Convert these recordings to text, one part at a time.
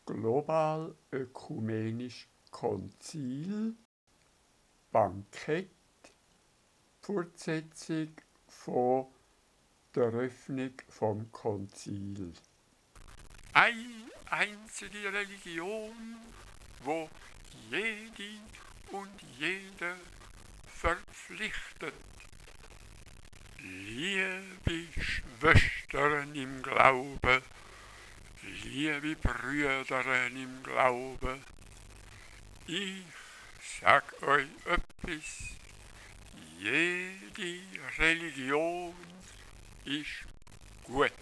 Global Ökumenisch Konzil, Bankett, Fortsetzung von der Eröffnung vom Konzil. Eine einzige Religion, wo jede und jeder verpflichtet. Liebe Schwestern im Glauben, liebe Brüder im Glauben, ich sag euch etwas, jede Religion ist gut.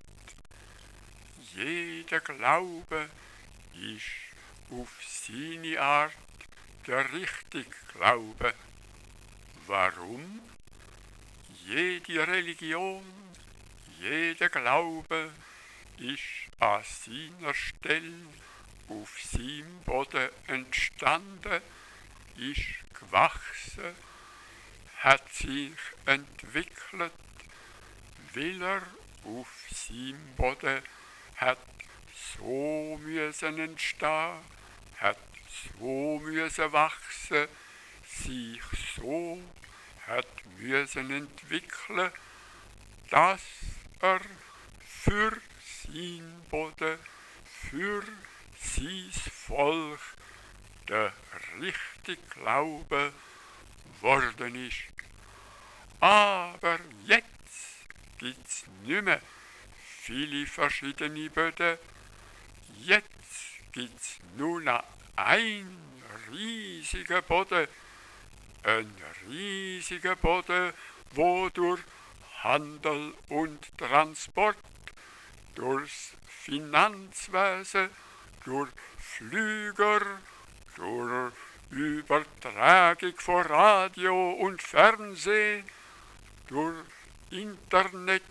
Jeder Glaube ist auf seine Art der richtige Glaube. Warum? Jede Religion, jeder Glaube ist an seiner Stelle auf seinem Boden entstanden, ist gewachsen, hat sich entwickelt, weil er auf seinem Boden hat so müssen entstehen, hat so müssen wachsen, sich so hat müssen entwickeln, dass er für sein Boden, für sein Volk der richtige Glaube worden ist. Aber jetzt gibt's nicht mehr viele verschiedene Böden. Jetzt gibt's nur noch einen riesigen Boden. Ein riesiger Boden, wo durch Handel und Transport, durchs Finanzwesen, durch Flüger, durch Übertragung von Radio und Fernsehen, durch Internet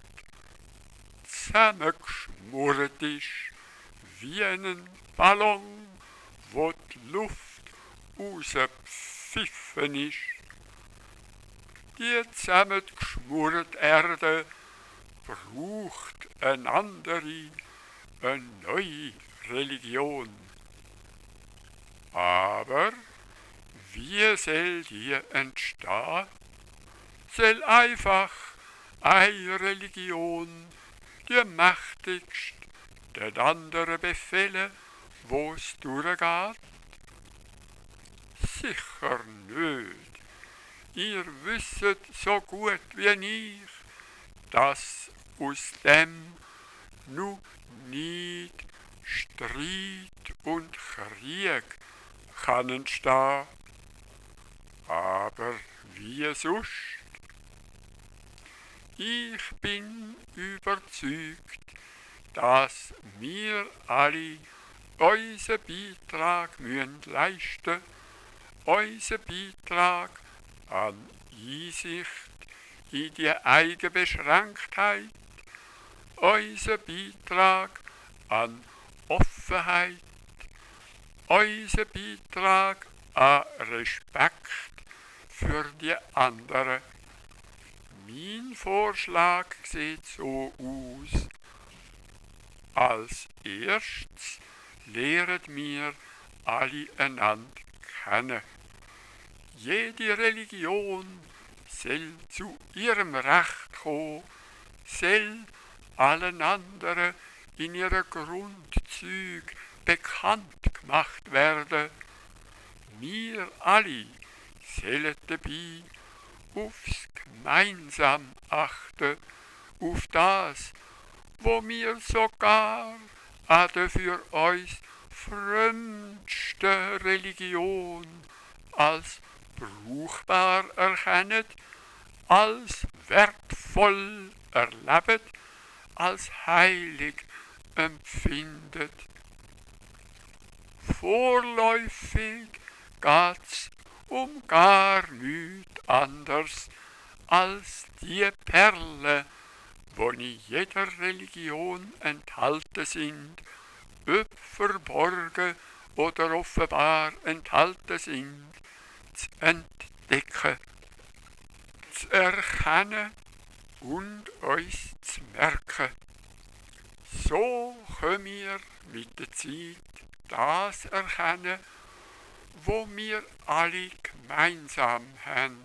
zusammengeschmort ist, wie ein Ballon, wo die Luft rausgepfiffen ist. Die zusammengeschmorte Erde braucht eine andere, eine neue Religion. Aber wie soll die entstehen? Soll einfach eine Religion, die mächtigste, den anderen befehlen, wo es durchgeht? Sicher nicht. Ihr wisset so gut wie ich, dass aus dem nur Neid, Streit und Krieg kann entstehen. Aber wie sonst? Ich bin überzeugt, dass wir alle unseren Beitrag leisten müssen, unseren Beitrag an Einsicht in die eigene Beschränktheit, unseren Beitrag an Offenheit, unseren Beitrag an Respekt für die anderen. Mein Vorschlag sieht so aus. Als erstes lernen wir alle einander kennen. Jede Religion soll zu ihrem Recht kommen, soll allen anderen in ihren Grundzügen bekannt gemacht werden. Wir alle sollen dabei aufs Gemeinsam achten, auf das, wo wir sogar an der für uns fremdste Religion als brauchbar erkennen, als wertvoll erleben, als heilig empfindet. Vorläufig geht's um gar nichts anderes als die Perlen, wo in jeder Religion enthalten sind, ob verborgen oder offenbar enthalten sind, zu entdecken, zu erkennen und uns zu merken. So können wir mit der Zeit das erkennen, wo wir alle gemeinsam haben.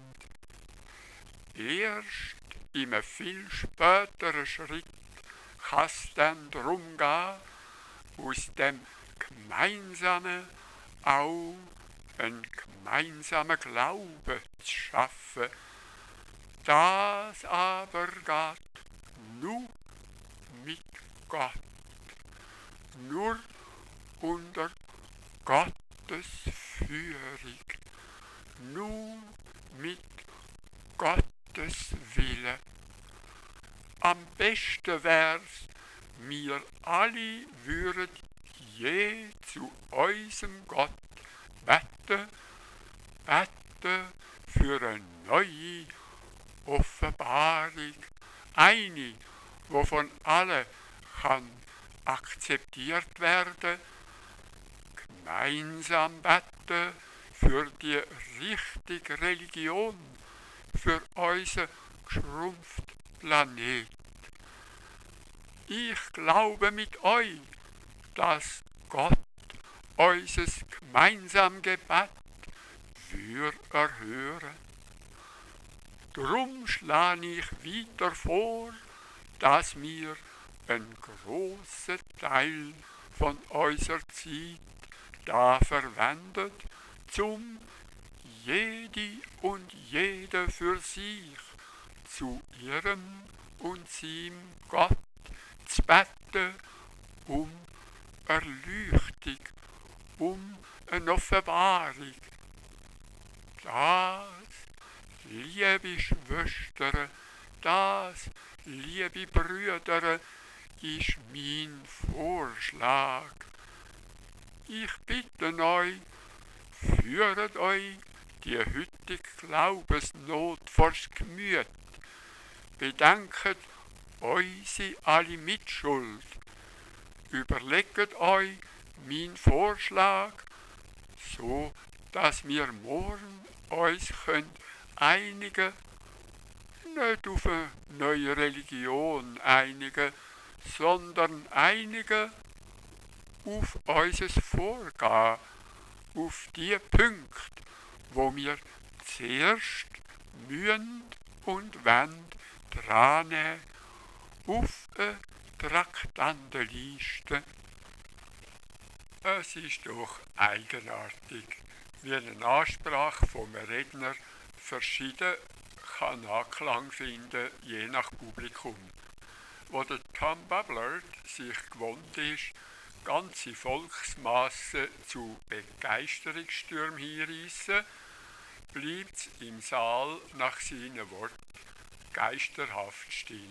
Erst in einem viel späteren Schritt kann es dann darum gehen, aus dem Gemeinsamen auch einen gemeinsamen Glauben zu schaffen. Das aber geht nur mit Gott, nur unter Gottes Führung, nur mit Gottes Wille. Am besten wär's, wir alle würden je zu unserem Gott beten für eine neue Offenbarung, eine, die von allen kann akzeptiert werden, gemeinsam beten für die richtige Religion, für unseren geschrumpften Planet. Ich glaube mit euch, dass Gott unser gemeinsames Gebet würde erhören. Drum schlage ich weiter vor, dass wir einen grossen Teil von unserer Zeit da verwendet, um jede und jeder für sich zu ihrem und seinem Gott zu beten, um Erleuchtung, um eine Offenbarung. Das, liebe Schwestern, das, liebe Brüder, ist mein Vorschlag. Ich bitte euch, führet euch die heutige Glaubensnot vors Gemüt. Bedenket unsere alle Mitschuld. Überlegt euch meinen Vorschlag, so dass wir morgen uns einigen, nicht auf eine neue Religion einigen, sondern einigen auf unser Vorgehen, auf die Punkte, wo wir zuerst müssen und wollen dran nehmen, auf eine Traktandenliste. Es ist doch eigenartig, wie eine Ansprache vom Redner verschieden kann Anklang finden, je nach Publikum. Wo der Tom Bublard sich gewohnt ist, ganze Volksmassen zu Begeisterungsstürmen hinreissen, bleibt es im Saal nach seinen Worten geisterhaft still.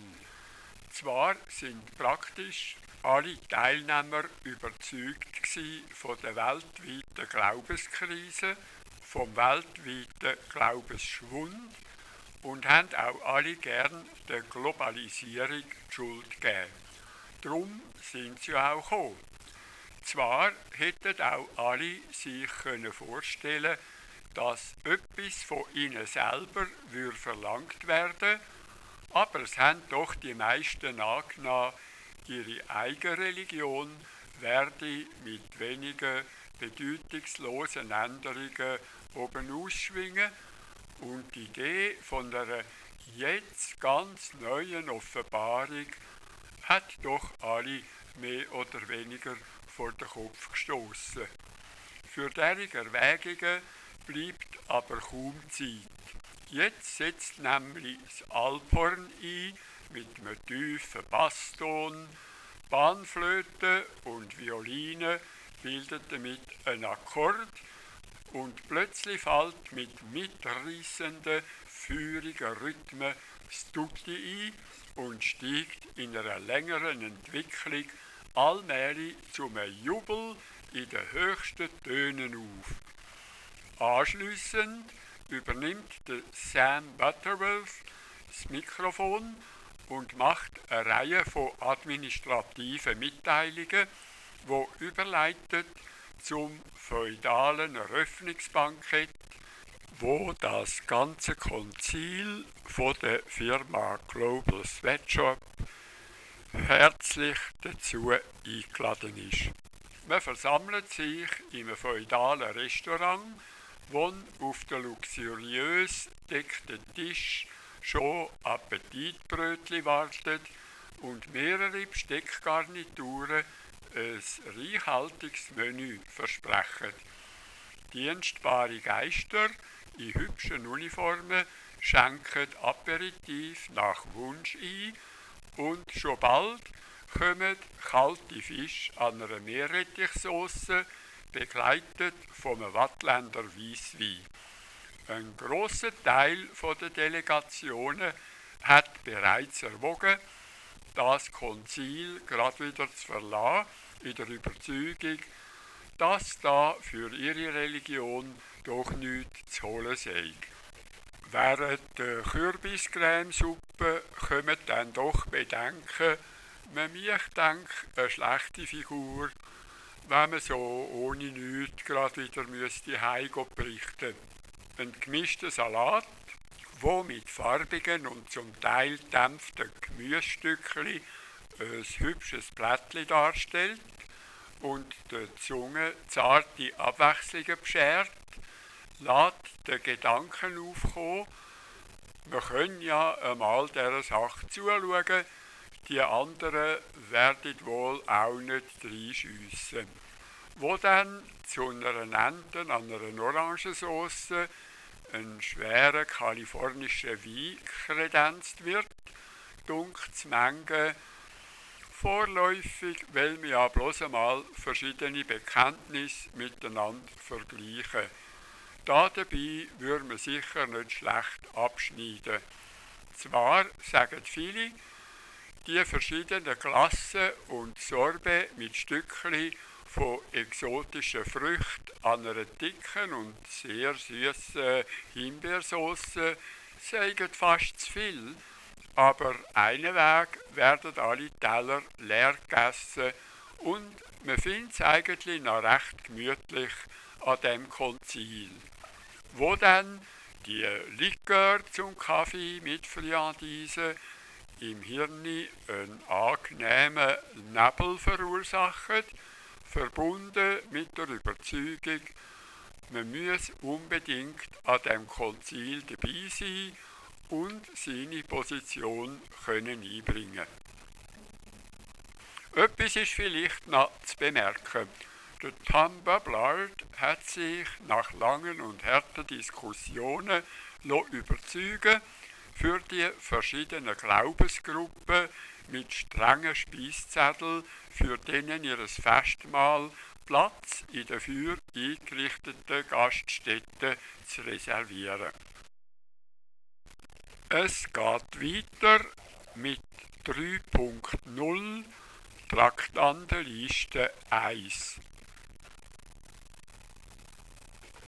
Zwar sind praktisch alle Teilnehmer überzeugt von der weltweiten Glaubenskrise, vom weltweiten Glaubensschwund und haben auch alle gern der Globalisierung die Schuld gegeben. Darum sind sie auch gekommen. Zwar hätten auch alle sich vorstellen können, dass etwas von ihnen selber verlangt werden, aber es haben doch die meisten angenommen, ihre eigene Religion werde mit wenigen bedeutungslosen Änderungen oben ausschwingen und die Idee von einer jetzt ganz neuen Offenbarung hat doch alle mehr oder weniger vor den Kopf gestoßen. Für derige Erwägungen bleibt aber kaum Zeit. Jetzt setzt nämlich das Alphorn ein mit einem tiefen Basston, Panflöte und Violine bildet damit einen Akkord und plötzlich fällt mit mitreissenden, feurigen Rhythmen das Tutti ein und steigt in einer längeren Entwicklung allmählich zum Jubel in den höchsten Tönen auf. Anschliessend übernimmt der Sam Butterworth das Mikrofon und macht eine Reihe von administrativen Mitteilungen, die überleitet zum feudalen Eröffnungsbankett, wo das ganze Konzil von der Firma Global Sweatshop herzlich dazu eingeladen ist. Man versammelt sich in einem feudalen Restaurant, wo auf den luxuriös deckten Tisch schon Appetitbrötli wartet und mehrere Besteckgarnituren ein reichhaltiges Menü versprechen. Dienstbare Geister in hübschen Uniformen schenken Aperitif nach Wunsch ein und schon bald kommen kalte Fische an einer Meerrettichsauce, begleitet von einem Wattländer Weisswein. Ein grosser Teil der Delegationen hat bereits erwogen, das Konzil gerade wieder zu verlassen, in der Überzeugung, dass da für ihre Religion doch nichts zu holen sei. Während der Kürbiscremesuppe kommen dann doch Bedenken, man möchte eine schlechte Figur, wenn man so ohne nichts gerade wieder heimgehen berichten. Ein gemischter Salat, der mit farbigen und zum Teil dämpften Gemüsestückchen ein hübsches Blättchen darstellt und der Zunge zarte Abwechslungen beschert, lässt den Gedanken aufkommen, wir können ja einmal dieser Sache zuschauen, die anderen werden wohl auch nicht reinschiessen. Wo dann zu einer Ente an einer Orangensauce ein schwerer kalifornischer Wein kredenzt wird, dunkel's Menge vorläufig, weil wir ja bloß einmal verschiedene Bekenntnisse miteinander vergleichen. Dabei würde man sicher nicht schlecht abschneiden. Zwar sagen viele, die verschiedenen Klassen und Sorbet mit Stückchen von exotischen Früchten an einer dicken und sehr süßen Himbeersauce seien fast zu viel, aber einen Weg werden alle Teller leer gegessen und man findet es eigentlich noch recht gemütlich an dem Konzil. Wo dann die Likör zum Kaffee mit Friandise im Hirn einen angenehmen Nebel verursachen, verbunden mit der Überzeugung, man muss unbedingt an dem Konzil dabei sein und seine Position können einbringen. Etwas ist vielleicht noch zu bemerken. Der Tom Bubblard hat sich nach langen und harten Diskussionen überzeugen, für die verschiedenen Glaubensgruppen mit strengen Speiszetteln, für denen ihr Festmahl Platz in den für eingerichteten Gaststätten zu reservieren. Es geht weiter mit 3.0 Traktandenliste 1.